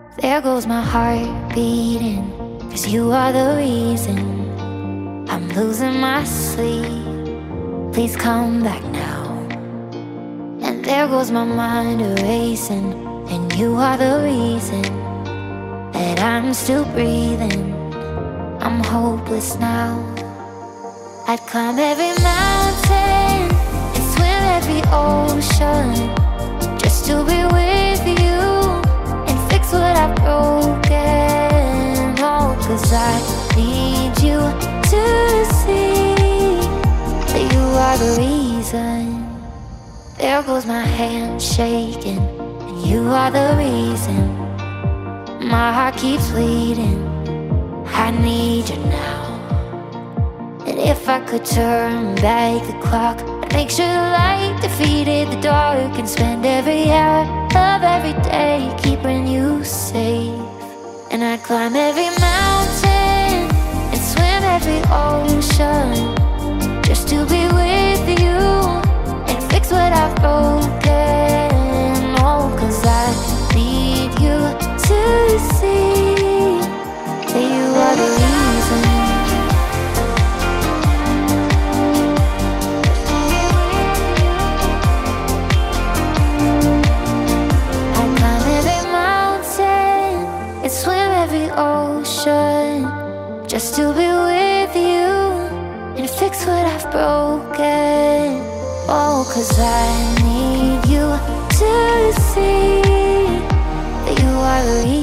There goes my heart beating, 'cause you are the reason I'm losing my sleep. Please come back now. And there goes my mind erasing, and you are the reason that I'm still breathing. I'm hopeless now. I'd climb every mountain and swim every ocean just to be with you and fix what I've broken. Oh, 'cause I need you to see that you are the reason. There goes my hand shaking, and you are the reason. My heart keeps bleeding, I need you now. And if I could turn back the clock, I'd make sure the light defeated the dark and spend every hour of every day keeping you safe. And I'd climb every mountain and swim every ocean just to be with you and fix what I've broken. Oh, 'cause I need you to see that you are the reason. I climb every mountain and swim every ocean just to be with you and fix what I've broken. Oh, 'cause I need you to see that you are the reason.